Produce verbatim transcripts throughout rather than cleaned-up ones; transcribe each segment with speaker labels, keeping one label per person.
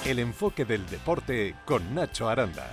Speaker 1: El enfoque del deporte con Nacho Aranda.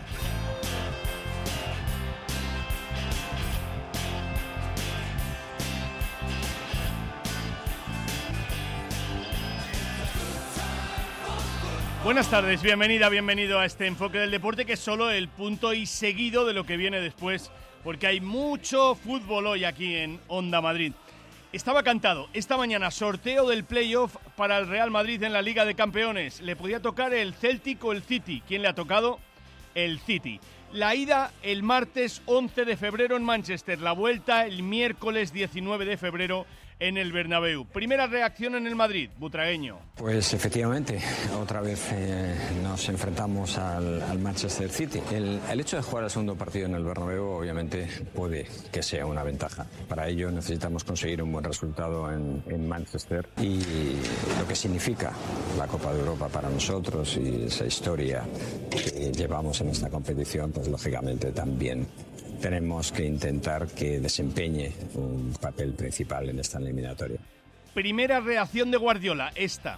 Speaker 2: Buenas tardes, bienvenida, bienvenido a este enfoque del deporte, que es solo el punto y seguido de lo que viene después, porque hay mucho fútbol hoy aquí en Onda Madrid. Estaba cantado, esta mañana sorteo del playoff para el Real Madrid en la Liga de Campeones. Le podía tocar el Celtic o el City. ¿Quién le ha tocado? El City. La ida el martes once de febrero en Manchester, la vuelta el miércoles diecinueve de febrero en el Bernabéu. Primera reacción en el Madrid, butragueño.
Speaker 3: Pues efectivamente, otra vez eh, nos enfrentamos al, al Manchester City. El, el hecho de jugar el segundo partido en el Bernabéu obviamente puede que sea una ventaja. Para ello necesitamos conseguir un buen resultado en, en Manchester, y lo que significa la Copa de Europa para nosotros y esa historia que llevamos en esta competición, pues lógicamente también tenemos que intentar que desempeñe un papel principal en esta eliminatoria.
Speaker 2: Primera reacción de Guardiola, esta.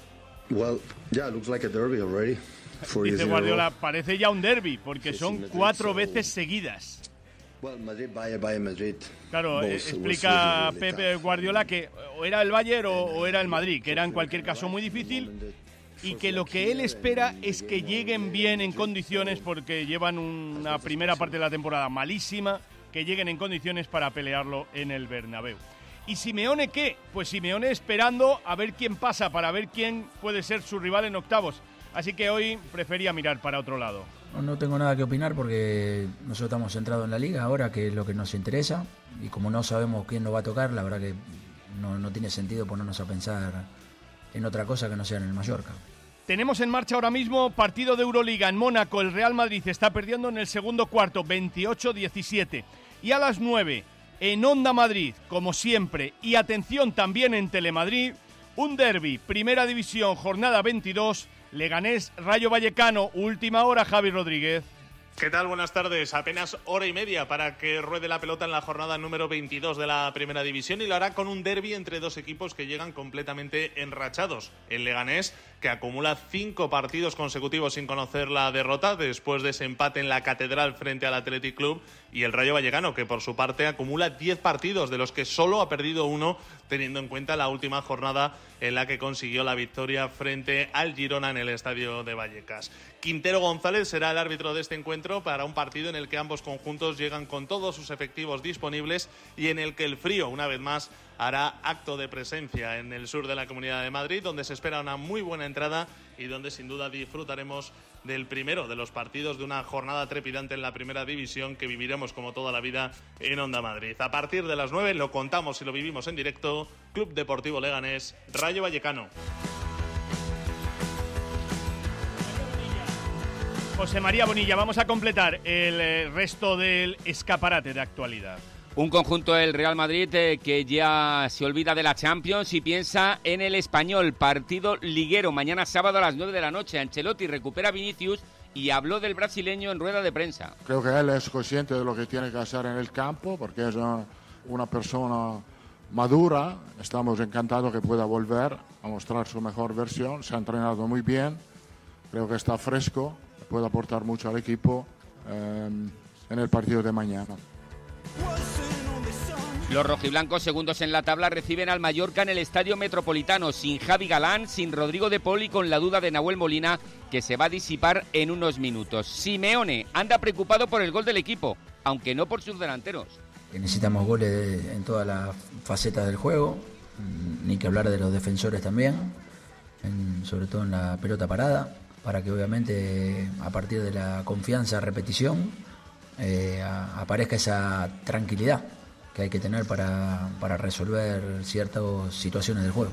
Speaker 4: Well, yeah, looks like a derby already.
Speaker 2: Dice Guardiola, parece ya un derbi, porque son cuatro veces seguidas.
Speaker 4: Well, Madrid, Bayern, Bayern, Madrid.
Speaker 2: Claro, eh, explica Pepe Guardiola que o era el Bayern o, o era el Madrid, que era en cualquier caso muy difícil, y que lo que él espera es que lleguen bien en condiciones, porque llevan una primera parte de la temporada malísima, que lleguen en condiciones para pelearlo en el Bernabéu. ¿Y Simeone qué? Pues Simeone esperando a ver quién pasa, para ver quién puede ser su rival en octavos. Así que hoy prefería mirar para otro lado.
Speaker 5: No, no tengo nada que opinar porque nosotros estamos centrados en la Liga ahora, que es lo que nos interesa, y como no sabemos quién nos va a tocar, la verdad que no, no tiene sentido ponernos a pensar en otra cosa que no sea en el Mallorca.
Speaker 2: Tenemos en marcha ahora mismo partido de Euroliga en Mónaco. El Real Madrid está perdiendo en el segundo cuarto, veintiocho diecisiete. Y a las nueve, en Onda Madrid, como siempre, y atención también en Telemadrid, un derbi, Primera División, jornada veintidós, Leganés Rayo Vallecano, última hora, Javi Rodríguez.
Speaker 6: ¿Qué tal? Buenas tardes. Apenas hora y media para que ruede la pelota en la jornada número veintidós de la Primera División, y lo hará con un derbi entre dos equipos que llegan completamente enrachados. El Leganés, que acumula cinco partidos consecutivos sin conocer la derrota después de ese empate en la Catedral frente al Athletic Club, y el Rayo Vallecano, que por su parte acumula diez partidos, de los que solo ha perdido uno, teniendo en cuenta la última jornada en la que consiguió la victoria frente al Girona en el estadio de Vallecas. Quintero González será el árbitro de este encuentro para un partido en el que ambos conjuntos llegan con todos sus efectivos disponibles y en el que el frío, una vez más, hará acto de presencia en el sur de la Comunidad de Madrid, donde se espera una muy buena entrada y donde sin duda disfrutaremos del primero de los partidos de una jornada trepidante en la Primera División que viviremos como toda la vida en Onda Madrid. A partir de las nueve lo contamos y lo vivimos en directo. Club Deportivo Leganés, Rayo Vallecano.
Speaker 2: José María Bonilla, vamos a completar el resto del escaparate de actualidad.
Speaker 7: Un conjunto del Real Madrid eh, que ya se olvida de la Champions y piensa en el Español, partido liguero, mañana sábado a las nueve de la noche. Ancelotti recupera a Vinicius y habló del brasileño en rueda de prensa.
Speaker 8: Creo que él es consciente de lo que tiene que hacer en el campo, porque es una, una persona madura. Estamos encantados que pueda volver a mostrar su mejor versión. Se ha entrenado muy bien, creo que está fresco, puede aportar mucho al equipo eh, en el partido de mañana.
Speaker 7: Los rojiblancos, segundos en la tabla, reciben al Mallorca en el Estadio Metropolitano, sin Javi Galán, sin Rodrigo de Paul y con la duda de Nahuel Molina, que se va a disipar en unos minutos. Simeone anda preocupado por el gol del equipo, aunque no por sus delanteros.
Speaker 5: Necesitamos goles en todas las facetas del juego, ni que hablar de los defensores también, en, sobre todo en la pelota parada, para que obviamente a partir de la confianza, repetición, eh, a, aparezca esa tranquilidad que hay que tener para, para resolver ciertas situaciones del juego.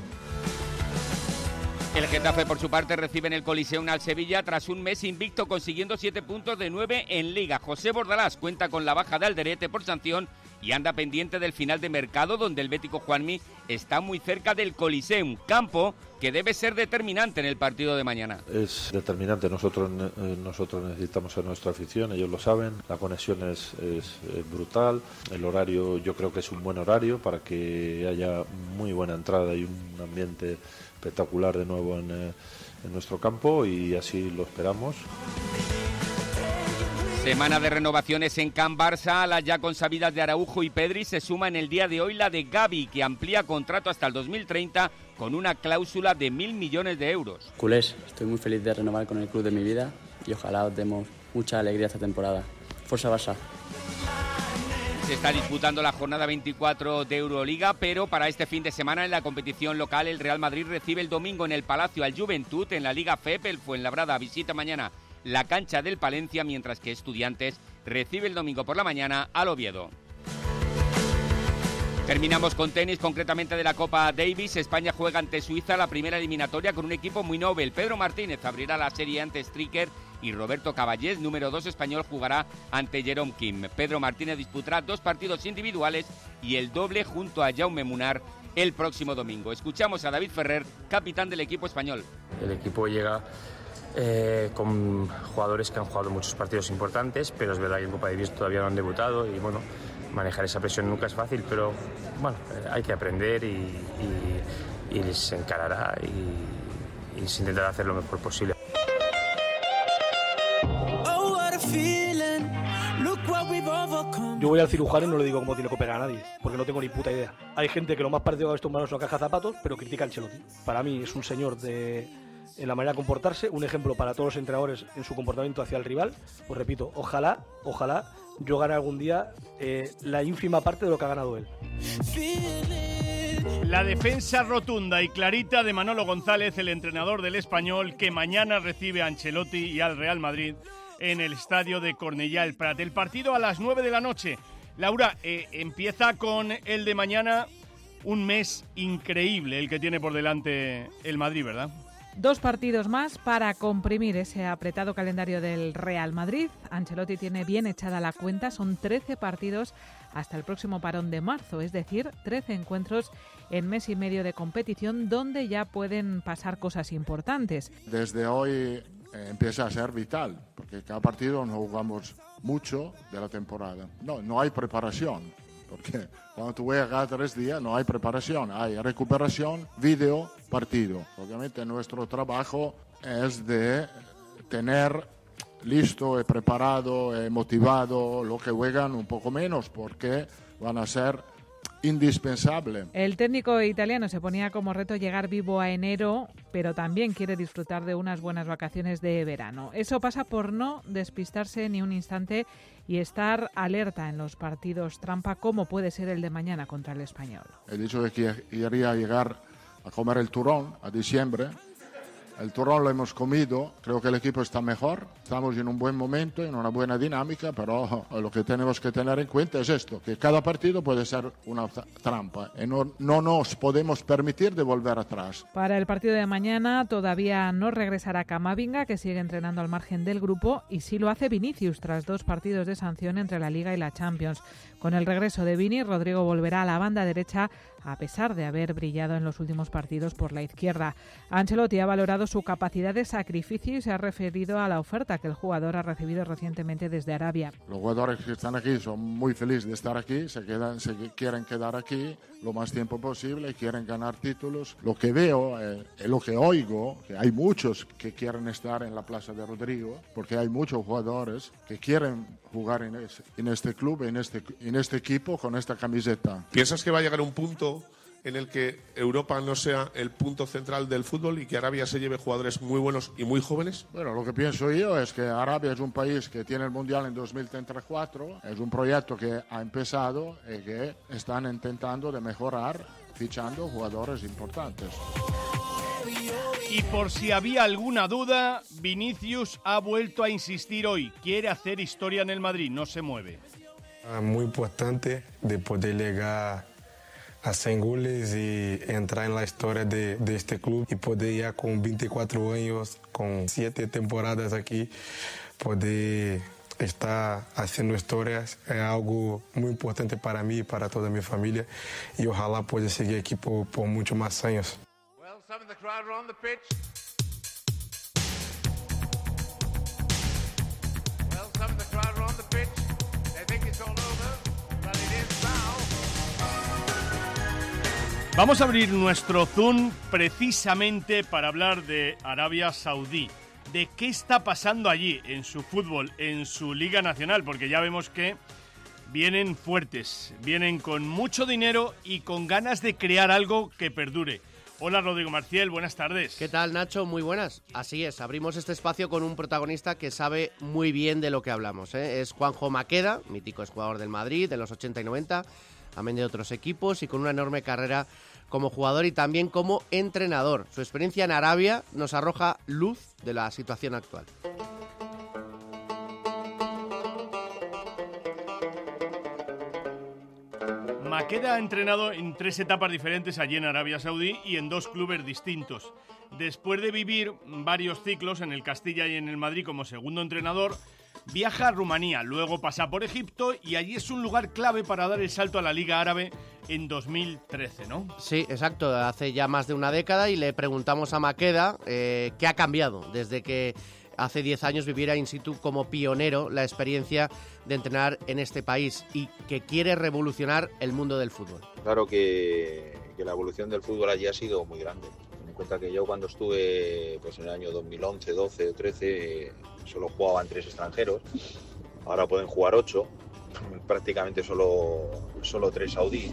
Speaker 7: El Getafe, por su parte, recibe en el Coliseum al Sevilla tras un mes invicto, consiguiendo siete puntos de nueve en Liga. José Bordalás cuenta con la baja de Alderete por sanción y anda pendiente del final de mercado, donde el bético Juanmi está muy cerca del Coliseum, campo que debe ser determinante en el partido de mañana.
Speaker 9: Es determinante, nosotros, nosotros necesitamos a nuestra afición, ellos lo saben, la conexión es, es, es brutal, el horario yo creo que es un buen horario para que haya muy buena entrada y un ambiente espectacular de nuevo en, en nuestro campo, y así lo esperamos.
Speaker 7: Semana de renovaciones en Can Barça. A las ya consabidas de Araujo y Pedri se suma en el día de hoy la de Gavi, que amplía contrato hasta el dos mil treinta con una cláusula de mil millones de euros.
Speaker 10: Culés, estoy muy feliz de renovar con el club de mi vida y ojalá os demos mucha alegría esta temporada. Forza Barça.
Speaker 7: Se está disputando la jornada veinticuatro de Euroliga, pero para este fin de semana en la competición local el Real Madrid recibe el domingo en el Palacio al Juventud. En la Liga F E P el Fuenlabrada visita mañana la cancha del Palencia, mientras que Estudiantes recibe el domingo por la mañana al Oviedo. Terminamos con tenis, concretamente de la Copa Davis. España juega ante Suiza la primera eliminatoria con un equipo muy novel. Pedro Martínez abrirá la serie ante Stricker y Roberto Caballés, número dos español, jugará ante Jerome Kim. Pedro Martínez disputará dos partidos individuales y el doble junto a Jaume Munar el próximo domingo. Escuchamos a David Ferrer, capitán del equipo español.
Speaker 11: El equipo llega Eh, con jugadores que han jugado muchos partidos importantes, pero es verdad que en Copa Davis todavía no han debutado y bueno, manejar esa presión nunca es fácil, pero bueno, eh, hay que aprender y, y, y se encarará y, y se intentará hacer lo mejor posible.
Speaker 12: Yo voy al cirujano y no le digo cómo tiene que operar a nadie, porque no tengo ni puta idea. Hay gente que lo más parecido a estos humanos es una caja de zapatos, pero critica a Ancelotti. Para mí es un señor de... en la manera de comportarse, un ejemplo para todos los entrenadores en su comportamiento hacia el rival. Pues repito, ojalá, ojalá yo gane algún día eh, la ínfima parte de lo que ha ganado él.
Speaker 2: La defensa rotunda y clarita de Manolo González, el entrenador del Español, que mañana recibe a Ancelotti y al Real Madrid en el estadio de Cornellà el Prat. El partido a las nueve de la noche. Laura, eh, empieza con el de mañana, un mes increíble el que tiene por delante el Madrid, ¿verdad?
Speaker 13: Dos partidos más para comprimir ese apretado calendario del Real Madrid. Ancelotti tiene bien echada la cuenta, son trece partidos hasta el próximo parón de marzo, es decir, trece encuentros en mes y medio de competición donde ya pueden pasar cosas importantes.
Speaker 8: Desde hoy eh, empieza a ser vital, porque cada partido no jugamos mucho de la temporada. No, no hay preparación. Porque cuando tú juegas cada tres días no hay preparación, hay recuperación, vídeo, partido. Obviamente nuestro trabajo es de tener listo y preparado y motivado lo que juegan un poco menos, porque van a ser indispensable.
Speaker 13: El técnico italiano se ponía como reto llegar vivo a enero, pero también quiere disfrutar de unas buenas vacaciones de verano. Eso pasa por no despistarse ni un instante y estar alerta en los partidos trampa, como puede ser el de mañana contra el Español.
Speaker 8: He dicho que quería llegar a comer el turrón a diciembre. El turrón lo hemos comido, creo que el equipo está mejor, estamos en un buen momento, en una buena dinámica, pero lo que tenemos que tener en cuenta es esto, que cada partido puede ser una trampa y no, no nos podemos permitir de volver atrás.
Speaker 13: Para el partido de mañana todavía no regresará Camavinga, que sigue entrenando al margen del grupo, y sí lo hace Vinicius tras dos partidos de sanción entre la Liga y la Champions. Con el regreso de Vini, Rodrigo volverá a la banda derecha a pesar de haber brillado en los últimos partidos por la izquierda. Ancelotti ha valorado su capacidad de sacrificio y se ha referido a la oferta que el jugador ha recibido recientemente desde Arabia.
Speaker 8: Los jugadores que están aquí son muy felices de estar aquí, se, quedan, se quieren quedar aquí lo más tiempo posible, quieren ganar títulos. Lo que veo, eh, lo que oigo, que hay muchos que quieren estar en la Plaza de Rodrigo, porque hay muchos jugadores que quieren jugar en, es, en este club, en este, en este equipo, con esta camiseta.
Speaker 14: ¿Piensas que va a llegar un punto en el que Europa no sea el punto central del fútbol y que Arabia se lleve jugadores muy buenos y muy jóvenes?
Speaker 8: Bueno, lo que pienso yo es que Arabia es un país que tiene el Mundial en dos mil treinta y cuatro, es un proyecto que ha empezado y que están intentando de mejorar fichando jugadores importantes.
Speaker 2: Y por si había alguna duda, Vinicius ha vuelto a insistir hoy, quiere hacer historia en el Madrid, no se mueve.
Speaker 15: Muy importante de poder llegar a cien goles y entrar en la historia de, de este club y poder ya con veinticuatro años, con siete temporadas aquí, poder está haciendo historias es algo muy importante para mí y para toda mi familia, y ojalá pueda seguir aquí por, por muchos más años.
Speaker 16: Well, some of the crowd are on the pitch. Well, some of the crowd are on the pitch. They think it's all over, but it is now.
Speaker 2: Vamos a abrir nuestro Zoom precisamente para hablar de Arabia Saudí, de qué está pasando allí en su fútbol, en su Liga Nacional, porque ya vemos que vienen fuertes, vienen con mucho dinero y con ganas de crear algo que perdure. Hola Rodrigo Marciel, buenas tardes.
Speaker 17: ¿Qué tal, Nacho? Muy buenas. Así es, abrimos este espacio con un protagonista que sabe muy bien de lo que hablamos, ¿eh? Es Juanjo Maqueda, mítico exjugador del Madrid de los ochenta y noventa, también de otros equipos y con una enorme carrera como jugador y también como entrenador. Su experiencia en Arabia nos arroja luz de la situación actual.
Speaker 2: Maqueda ha entrenado en tres etapas diferentes allí en Arabia Saudí y en dos clubes distintos. Después de vivir varios ciclos en el Castilla y en el Madrid como segundo entrenador, viaja a Rumanía, luego pasa por Egipto y allí es un lugar clave para dar el salto a la Liga Árabe en dos mil trece, ¿no?
Speaker 17: Sí, exacto, hace ya más de una década y le preguntamos a Maqueda eh, qué ha cambiado desde que hace diez años viviera in situ como pionero la experiencia de entrenar en este país y que quiere revolucionar el mundo del fútbol.
Speaker 18: Claro que, que la evolución del fútbol allí ha sido muy grande. Ten en cuenta que yo cuando estuve pues, en el año dos mil once, doce o trece solo jugaban tres extranjeros, ahora pueden jugar ocho, prácticamente solo, solo tres saudíes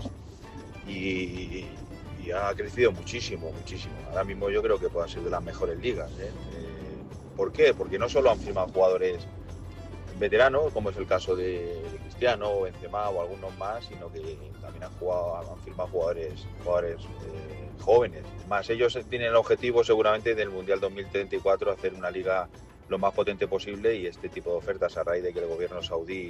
Speaker 18: y, y ha crecido muchísimo, muchísimo. Ahora mismo yo creo que puede ser de las mejores ligas, ¿eh? Eh, ¿Por qué? Porque no solo han firmado jugadores veteranos, como es el caso de Cristiano, Benzema o algunos más, sino que también han jugado, han firmado jugadores, jugadores eh, jóvenes. Más ellos tienen el objetivo seguramente del Mundial dos mil treinta y cuatro hacer una liga lo más potente posible y este tipo de ofertas a raíz de que el gobierno saudí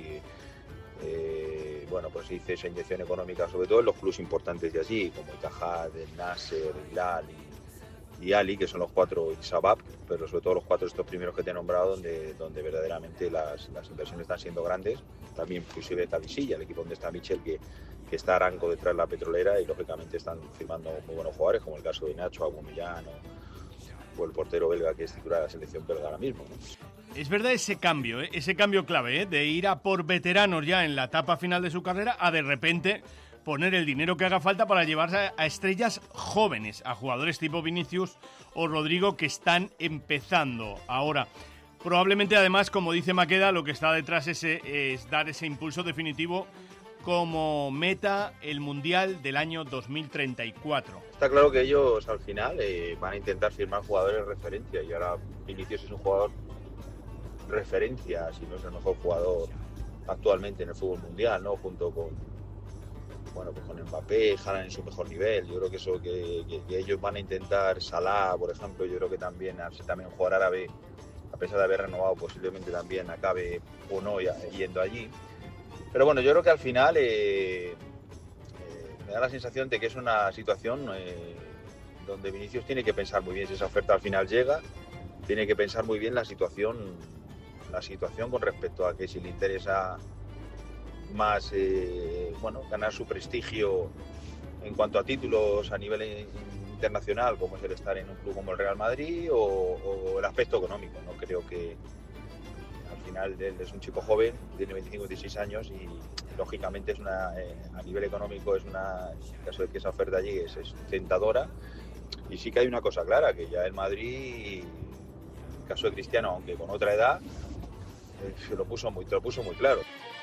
Speaker 18: eh, bueno, pues hizo esa inyección económica, sobre todo en los clubes importantes de allí, como Ittihad, el Nasser, el Hilal y, y Ali, que son los cuatro, y Shabab, pero sobre todo los cuatro estos primeros que te he nombrado, donde, donde verdaderamente las, las inversiones están siendo grandes. También inclusive Tavisilla, el equipo donde está Michel, que, que está Aranco detrás de la petrolera, y lógicamente están firmando muy buenos jugadores, como el caso de Nacho, Aubameyang o el portero belga que es titular de la selección belga ahora mismo, ¿no?
Speaker 2: Es verdad ese cambio, ¿eh? ese cambio clave, ¿eh? de ir a por veteranos ya en la etapa final de su carrera a de repente poner el dinero que haga falta para llevarse a estrellas jóvenes, a jugadores tipo Vinicius o Rodrigo que están empezando ahora. Probablemente además, como dice Maqueda, lo que está detrás es, es dar ese impulso definitivo como meta el Mundial del año dos mil treinta y cuatro.
Speaker 18: Está claro que ellos al final eh, van a intentar firmar jugadores de referencia y ahora Vinicius es un jugador referencia, si no es el mejor jugador actualmente en el fútbol mundial, ¿no? Junto con bueno, pues con Mbappé, Haaland en su mejor nivel. Yo creo que eso que, que, que ellos van a intentar, Salah, por ejemplo, yo creo que también, al ser también un jugador árabe, a pesar de haber renovado, posiblemente también acabe o no yendo allí. Pero bueno, yo creo que al final eh, eh, me da la sensación de que es una situación eh, donde Vinicius tiene que pensar muy bien si esa oferta al final llega, tiene que pensar muy bien la situación, la situación con respecto a que si le interesa más eh, bueno, ganar su prestigio en cuanto a títulos a nivel internacional, como es el estar en un club como el Real Madrid, o, o el aspecto económico, ¿no? Creo que al final él es un chico joven, tiene veinticinco, veintiséis años y lógicamente es una, eh, a nivel económico es una, en el caso de que esa oferta llegue, es, es tentadora. Y sí que hay una cosa clara, que ya el Madrid, en el caso de Cristiano, aunque con otra edad, eh, se lo puso muy, te lo puso muy claro.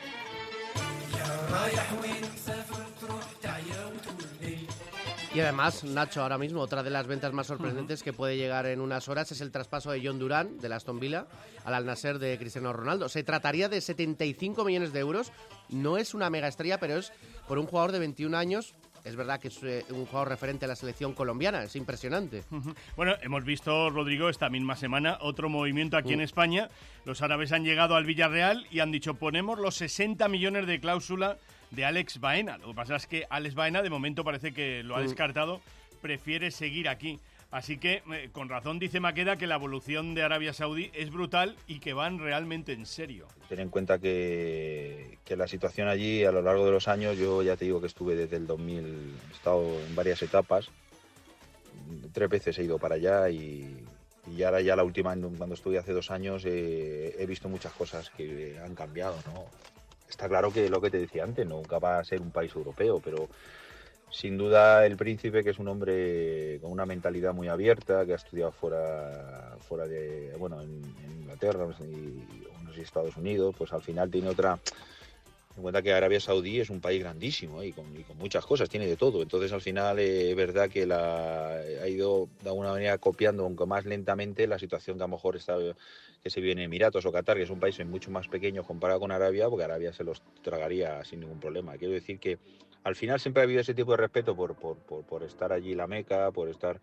Speaker 17: Y además, Nacho, ahora mismo otra de las ventas más sorprendentes uh-huh. que puede llegar en unas horas es el traspaso de John Duran, del Aston Villa, al Al Nassr de Cristiano Ronaldo. Se trataría de setenta y cinco millones de euros. No es una mega estrella, pero es por un jugador de veintiún años. Es verdad que es eh, un jugador referente a la selección colombiana, es impresionante. Uh-huh.
Speaker 2: Bueno, hemos visto, Rodrigo, esta misma semana otro movimiento aquí uh. en España. Los árabes han llegado al Villarreal y han dicho, ponemos los sesenta millones de cláusula de Alex Baena. Lo que pasa es que Alex Baena de momento parece que lo ha uh. descartado, prefiere seguir aquí. Así que, eh, con razón dice Maqueda que la evolución de Arabia Saudí es brutal y que van realmente en serio.
Speaker 18: Ten en cuenta que, que la situación allí a lo largo de los años, yo ya te digo que estuve desde el dos mil, he estado en varias etapas, tres veces he ido para allá y, y ahora ya la última, cuando estuve hace dos años, eh, he visto muchas cosas que han cambiado, ¿no? Está claro que lo que te decía antes, nunca va a ser un país europeo, pero sin duda el príncipe, que es un hombre con una mentalidad muy abierta, que ha estudiado fuera, fuera de, bueno, en, en Inglaterra y unos Estados Unidos, pues al final tiene otra. En cuenta que Arabia Saudí es un país grandísimo, ¿eh? y, con, y con muchas cosas, tiene de todo. Entonces al final eh, es verdad que la, ha ido de alguna manera copiando, aunque más lentamente, la situación que a lo mejor está, que se vive en Emiratos o Qatar, que es un país mucho más pequeño comparado con Arabia, porque Arabia se los tragaría sin ningún problema. Quiero decir que al final siempre ha habido ese tipo de respeto por, por, por, por estar allí la Meca, por estar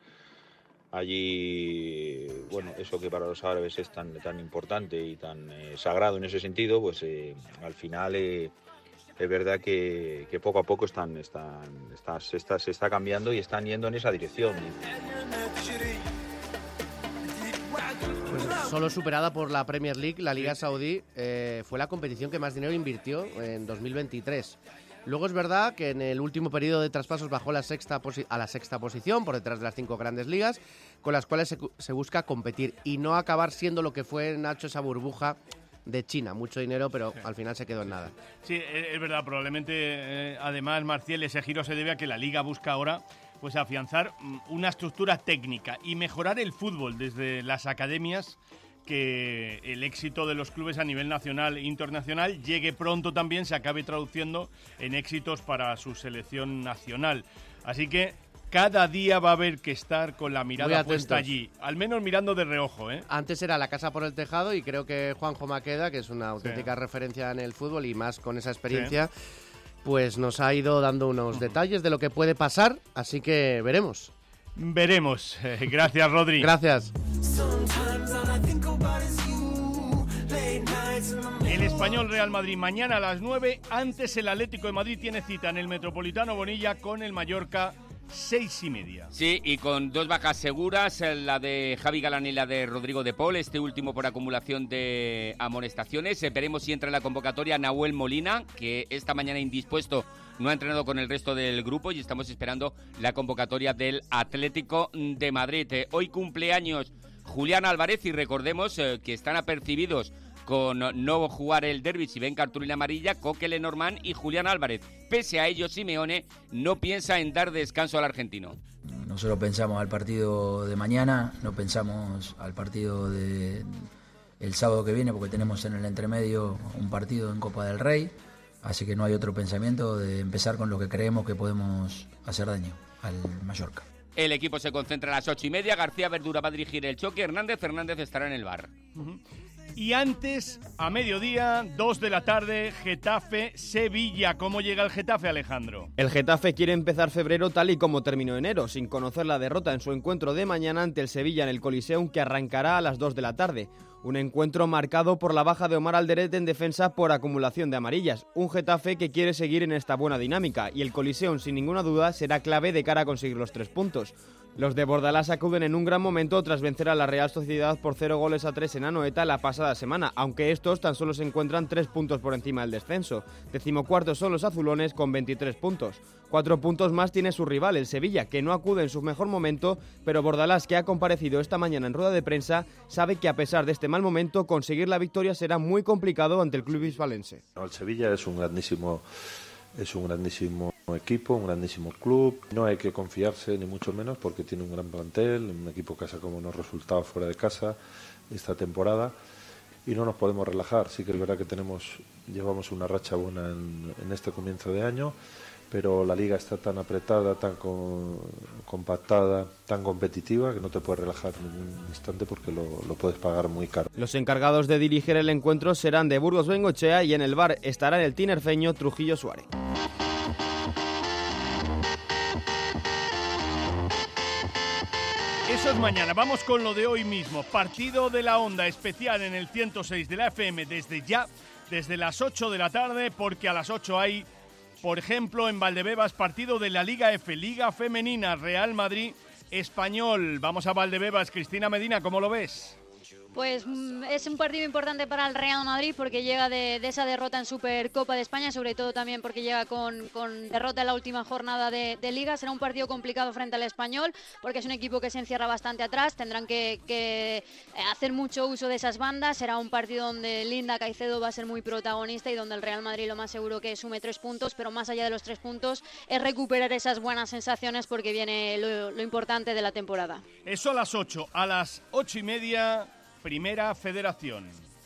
Speaker 18: allí, bueno, eso que para los árabes es tan, tan importante y tan eh, sagrado en ese sentido, pues eh, al final eh, es verdad que, que poco a poco están, están, está, se, está, se está cambiando y están yendo en esa dirección.
Speaker 17: Pues solo superada por la Premier League, la Liga Saudí eh, fue la competición que más dinero invirtió en dos mil veintitrés. Luego es verdad que en el último periodo de traspasos bajó la sexta a la sexta posición, por detrás de las cinco grandes ligas, con las cuales se, se busca competir y no acabar siendo lo que fue, Nacho, esa burbuja de China. Mucho dinero, pero sí, al final se quedó en nada.
Speaker 2: Sí, es verdad. Probablemente, eh, además, Marcial, ese giro se debe a que la Liga busca ahora pues afianzar una estructura técnica y mejorar el fútbol desde las academias, que el éxito de los clubes a nivel nacional e internacional llegue pronto también, se acabe traduciendo en éxitos para su selección nacional. Así que cada día va a haber que estar con la mirada puesta allí, al menos mirando de reojo, ¿eh?
Speaker 17: Antes era la casa por el tejado y creo que Juanjo Maqueda, que es una auténtica sí. referencia en el fútbol y más con esa experiencia, sí. pues nos ha ido dando unos uh-huh. detalles de lo que puede pasar, así que veremos.
Speaker 2: Veremos. Eh, gracias, Rodri.
Speaker 17: Gracias.
Speaker 2: El Español Real Madrid mañana a las nueve. Antes el Atlético de Madrid tiene cita en el Metropolitano Bonilla con el Mallorca, seis y media.
Speaker 7: Sí, y con dos bajas seguras, la de Javi Galán y la de Rodrigo de Paul, este último por acumulación de amonestaciones. Veremos si entra en la convocatoria Nahuel Molina, que esta mañana indispuesto no ha entrenado con el resto del grupo, y estamos esperando la convocatoria del Atlético de Madrid. Eh, hoy cumpleaños Julián Álvarez, y recordemos eh, que están apercibidos con no jugar el derbi si ven cartulina amarilla Coque Lenormand y Julián Álvarez. Pese a ello, Simeone no piensa en dar descanso al argentino.
Speaker 5: Nosotros pensamos al partido de mañana, no pensamos al partido de el sábado que viene, porque tenemos en el entremedio un partido en Copa del Rey, así que no hay otro pensamiento de empezar con lo que creemos que podemos hacer daño al Mallorca.
Speaker 7: El equipo se concentra a las ocho y media, García Verdura va a dirigir el choque, Hernández Fernández estará en el bar.
Speaker 2: Uh-huh. Y antes, a mediodía, dos de la tarde, Getafe-Sevilla. ¿Cómo llega el Getafe, Alejandro?
Speaker 19: El Getafe quiere empezar febrero tal y como terminó enero, sin conocer la derrota en su encuentro de mañana ante el Sevilla en el Coliseum, que arrancará a las dos de la tarde. Un encuentro marcado por la baja de Omar Alderete en defensa por acumulación de amarillas. Un Getafe que quiere seguir en esta buena dinámica, y el Coliseum, sin ninguna duda, será clave de cara a conseguir los tres puntos. Los de Bordalás acuden en un gran momento tras vencer a la Real Sociedad por cero goles a tres en Anoeta la pasada semana, aunque estos tan solo se encuentran tres puntos por encima del descenso. Decimocuartos son los azulones con veintitrés puntos. Cuatro puntos más tiene su rival, el Sevilla, que no acude en su mejor momento, pero Bordalás, que ha comparecido esta mañana en rueda de prensa, sabe que a pesar de este mal momento, conseguir la victoria será muy complicado ante el club hispalense.
Speaker 9: El Sevilla es un grandísimo... Es un grandísimo equipo, un grandísimo club. No hay que confiarse ni mucho menos, porque tiene un gran plantel, un equipo que ha sacado unos resultados fuera de casa esta temporada, y no nos podemos relajar. Sí que es verdad que tenemos llevamos una racha buena en, en este comienzo de año, pero la liga está tan apretada, tan con, compactada, tan competitiva, que no te puedes relajar en ningún instante, porque lo, lo puedes pagar muy caro.
Speaker 19: Los encargados de dirigir el encuentro serán de Burgos Bengochea, y en el bar estará el tinerfeño Trujillo Suárez.
Speaker 2: Eso es mañana. Vamos con lo de hoy mismo. Partido de la Onda especial en el ciento seis de la F M desde ya, desde las ocho de la tarde, porque a las ocho hay, por ejemplo, en Valdebebas, partido de la Liga F, Liga Femenina, Real Madrid Español. Vamos a Valdebebas. Cristina Medina, ¿cómo lo ves?
Speaker 20: Pues es un partido importante para el Real Madrid porque llega de, de esa derrota en Supercopa de España, sobre todo también porque llega con, con derrota en la última jornada de, de Liga. Será un partido complicado frente al Español porque es un equipo que se encierra bastante atrás, tendrán que, que hacer mucho uso de esas bandas. Será un partido donde Linda Caicedo va a ser muy protagonista y donde el Real Madrid lo más seguro que sume tres puntos, pero más allá de los tres puntos es recuperar esas buenas sensaciones porque viene lo, lo importante de la temporada.
Speaker 2: Eso a las ocho, a las ocho y media... Primera Federación.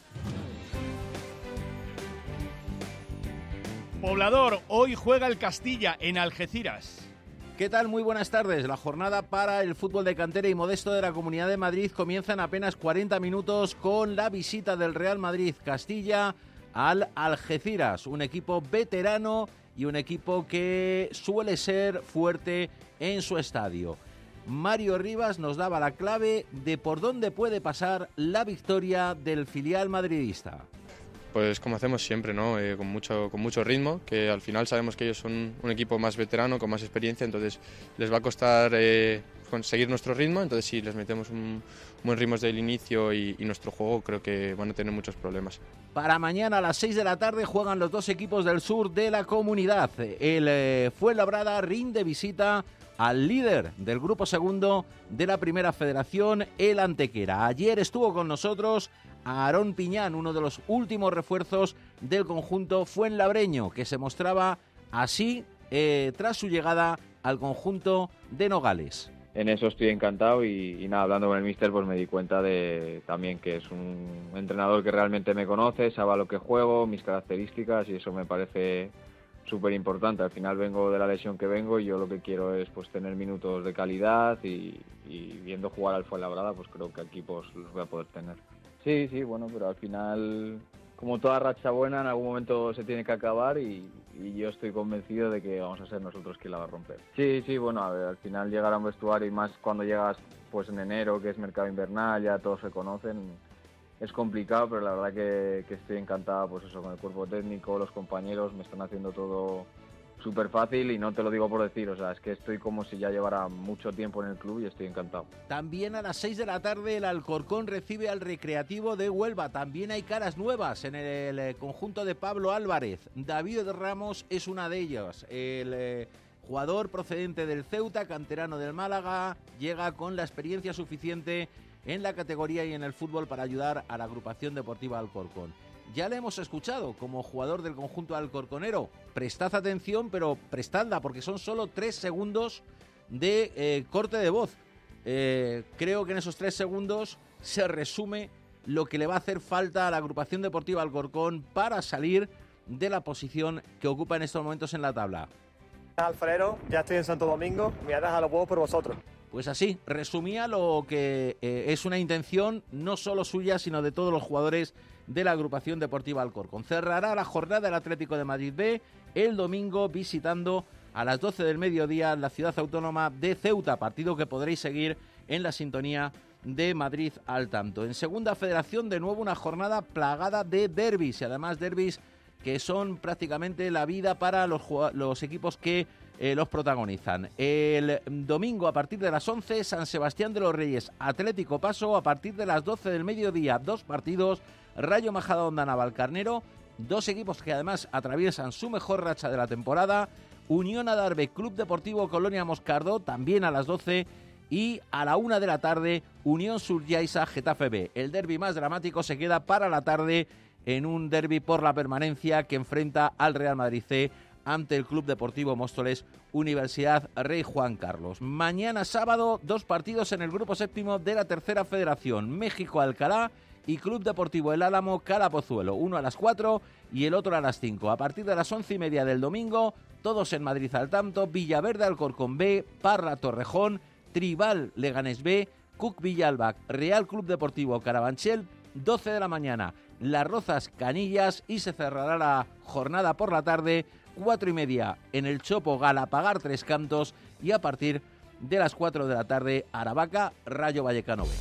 Speaker 2: Poblador, hoy juega el Castilla en Algeciras.
Speaker 21: ¿Qué tal? Muy buenas tardes. La jornada para el fútbol de cantera y modesto de la Comunidad de Madrid comienza en apenas cuarenta minutos con la visita del Real Madrid Castilla al Algeciras, un equipo veterano y un equipo que suele ser fuerte en su estadio. Mario Rivas nos daba la clave de por dónde puede pasar la victoria del filial madridista.
Speaker 22: Pues como hacemos siempre, ¿no? Eh, con mucho, con mucho ritmo, que al final sabemos que ellos son un equipo más veterano, con más experiencia, entonces les va a costar eh, conseguir nuestro ritmo, entonces si les metemos un buen ritmo desde el inicio y, y nuestro juego, creo que van a tener muchos problemas.
Speaker 21: Para mañana a las seis de la tarde juegan los dos equipos del sur de la comunidad. El eh, Fuenlabrada rinde visita al líder del grupo segundo de la Primera Federación, el Antequera. Ayer estuvo con nosotros Aarón Piñán, uno de los últimos refuerzos del conjunto fuenlabreño, que se mostraba así eh, tras su llegada al conjunto de Nogales.
Speaker 23: En eso estoy encantado y, y nada, hablando con el míster pues me di cuenta de también que es un entrenador que realmente me conoce, sabe a lo que juego, mis características, y eso me parece súper importante. Al final vengo de la lesión que vengo y yo lo que quiero es pues tener minutos de calidad y, y viendo jugar al Fuenlabrada pues creo que aquí pues los voy a poder tener. Sí, sí, bueno, pero al final, como toda racha buena, en algún momento se tiene que acabar y, y yo estoy convencido de que vamos a ser nosotros quien la va a romper. Sí, sí, bueno, a ver, al final llegar a un vestuario y más cuando llegas pues en enero, que es mercado invernal, ya todos se conocen, es complicado, pero la verdad que, que estoy encantada pues eso, con el cuerpo técnico, los compañeros, me están haciendo todo súper fácil y no te lo digo por decir, o sea, es que estoy como si ya llevara mucho tiempo en el club y estoy encantado.
Speaker 21: También a las seis de la tarde el Alcorcón recibe al Recreativo de Huelva. También hay caras nuevas en el, el conjunto de Pablo Álvarez. David Ramos es una de ellas. El eh, jugador procedente del Ceuta, canterano del Málaga, llega con la experiencia suficiente en la categoría y en el fútbol para ayudar a la agrupación deportiva Alcorcón. Ya le hemos escuchado como jugador del conjunto alcorconero. Prestad atención, pero prestadla, porque son solo tres segundos de eh, corte de voz. Eh, creo que en esos tres segundos se resume lo que le va a hacer falta a la agrupación deportiva Alcorcón para salir de la posición que ocupa en estos momentos en la tabla.
Speaker 24: Alfarero, ya estoy en Santo Domingo, me ha dejado los huevos por vosotros.
Speaker 21: Pues así, resumía lo que eh, es una intención no solo suya, sino de todos los jugadores de la agrupación deportiva Alcorcón. Cerrará la jornada el Atlético de Madrid B el domingo visitando a las doce del mediodía la ciudad autónoma de Ceuta, partido que podréis seguir en la sintonía de Madrid al tanto. En Segunda Federación, de nuevo una jornada plagada de derbis, y además derbis que son prácticamente la vida para los, los equipos que eh, los protagonizan. El domingo a partir de las once, San Sebastián de los Reyes, Atlético Paso. A partir de las doce del mediodía, dos partidos, Rayo Majadahonda Navalcarnero, dos equipos que además atraviesan su mejor racha de la temporada. Unión Adarve, Club Deportivo Colonia Moscardó, también a las doce, y a la una de la tarde, Unión Suryaisa Getafe B. El derbi más dramático se queda para la tarde en un derbi por la permanencia que enfrenta al Real Madrid C ante el Club Deportivo Móstoles Universidad Rey Juan Carlos. Mañana sábado, dos partidos en el grupo séptimo de la Tercera Federación. México Alcalá y Club Deportivo El Álamo Calapozuelo. Uno a las cuatro y el otro a las cinco. A partir de las once y media del domingo, todos en Madrid al tanto. Villaverde Alcorcón B, Parra Torrejón, Tribal Leganés B, Cuc Villalba Real Club Deportivo Carabanchel, doce de la mañana. Las Rozas Canillas, y se cerrará la jornada por la tarde, cuatro y media en el Chopo Galapagar Tres Cantos, y a partir de las cuatro de la tarde Aravaca Rayo Vallecano B.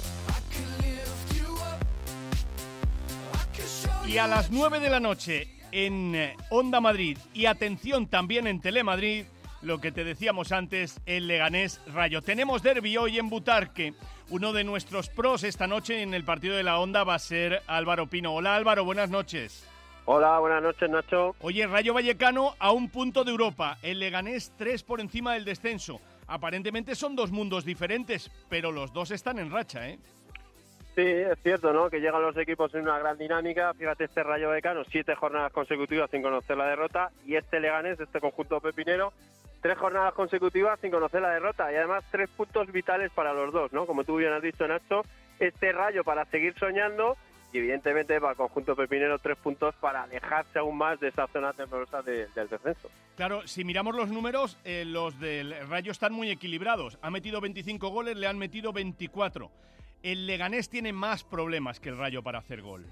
Speaker 2: Y a las nueve de la noche en Onda Madrid, y atención también en Telemadrid, lo que te decíamos antes, el Leganés Rayo. Tenemos derbi hoy en Butarque. Uno de nuestros pros esta noche en el partido de la Onda va a ser Álvaro Pino. Hola Álvaro, buenas noches.
Speaker 1: Hola, buenas noches, Nacho.
Speaker 2: Oye, Rayo Vallecano a un punto de Europa, el Leganés tres por encima del descenso. Aparentemente son dos mundos diferentes, pero los dos están en racha, ¿eh?
Speaker 1: Sí, es cierto, ¿no? Que llegan los equipos en una gran dinámica. Fíjate, este Rayo Vallecano, siete jornadas consecutivas sin conocer la derrota, y este Leganés, este conjunto pepinero, tres jornadas consecutivas sin conocer la derrota, y además tres puntos vitales para los dos, ¿no? Como tú bien has dicho, Nacho, este Rayo para seguir soñando, y evidentemente para el conjunto pepinero tres puntos para alejarse aún más de esa zona temorosa de, del descenso.
Speaker 2: Claro, si miramos los números, eh, los del Rayo están muy equilibrados. Ha metido veinticinco goles, le han metido veinticuatro. El Leganés tiene más problemas que el Rayo para hacer gol.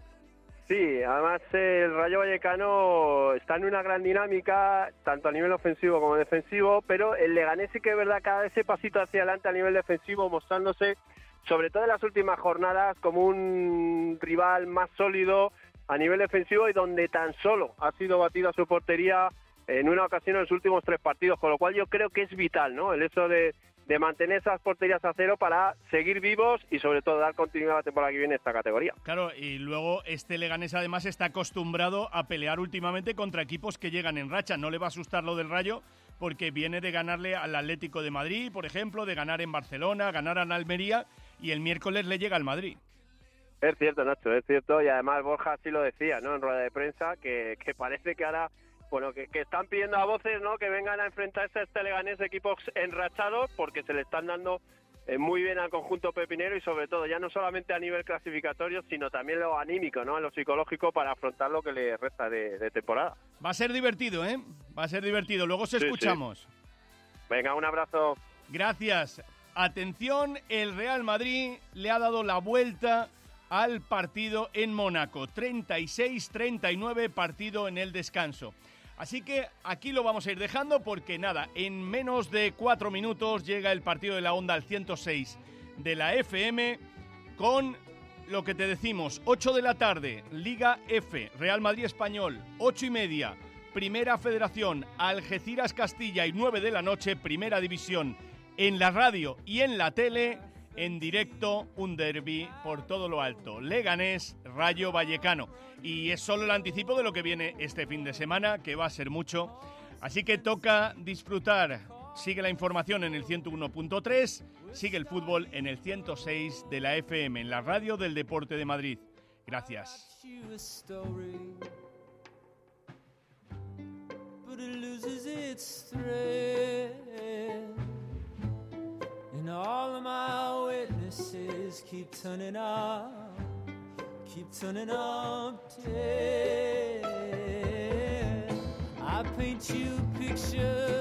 Speaker 1: Sí, además el Rayo Vallecano está en una gran dinámica, tanto a nivel ofensivo como defensivo, pero el Leganés sí que es verdad que da ese pasito hacia adelante a nivel defensivo, mostrándose, sobre todo en las últimas jornadas, como un rival más sólido a nivel defensivo y donde tan solo ha sido batido a su portería en una ocasión en los últimos tres partidos, con lo cual yo creo que es vital, ¿no? El hecho de, de mantener esas porterías a cero para seguir vivos y sobre todo dar continuidad a la temporada que viene en esta categoría.
Speaker 2: Claro, y luego este Leganés además está acostumbrado a pelear últimamente contra equipos que llegan en racha. No le va a asustar lo del Rayo porque viene de ganarle al Atlético de Madrid, por ejemplo, de ganar en Barcelona, ganar en Almería, y el miércoles le llega al Madrid.
Speaker 1: Es cierto, Nacho, es cierto, y además Borja sí lo decía, ¿no? En rueda de prensa, que, que parece que ahora, bueno, que, que están pidiendo a voces, ¿no? Que vengan a enfrentarse a este Leganés, equipos enrachados, porque se le están dando eh, muy bien al conjunto pepinero y sobre todo ya no solamente a nivel clasificatorio, sino también lo anímico, ¿no? Lo psicológico para afrontar lo que le resta de, de temporada.
Speaker 2: Va a ser divertido, ¿eh? Va a ser divertido. Luego se
Speaker 1: Sí,
Speaker 2: escuchamos.
Speaker 1: sí. Venga, un abrazo.
Speaker 2: Gracias. Atención, el Real Madrid le ha dado la vuelta al partido en Mónaco. treinta y seis treinta y nueve, partido en el descanso. Así que aquí lo vamos a ir dejando porque nada, en menos de cuatro minutos llega el partido de la Onda al ciento seis de la F M con lo que te decimos, ocho de la tarde, Liga F, Real Madrid Español, ocho y media, Primera Federación, Algeciras Castilla y nueve de la noche, Primera División. En la radio y en la tele, en directo, un derbi por todo lo alto. Leganés, Rayo Vallecano. Y es solo el anticipo de lo que viene este fin de semana, que va a ser mucho. Así que toca disfrutar. Sigue la información en el ciento uno punto tres, sigue el fútbol en el ciento seis de la F M, en la radio del Deporte de Madrid. Gracias.
Speaker 3: And all of my witnesses keep turning up, keep turning up dead. I paint you a picture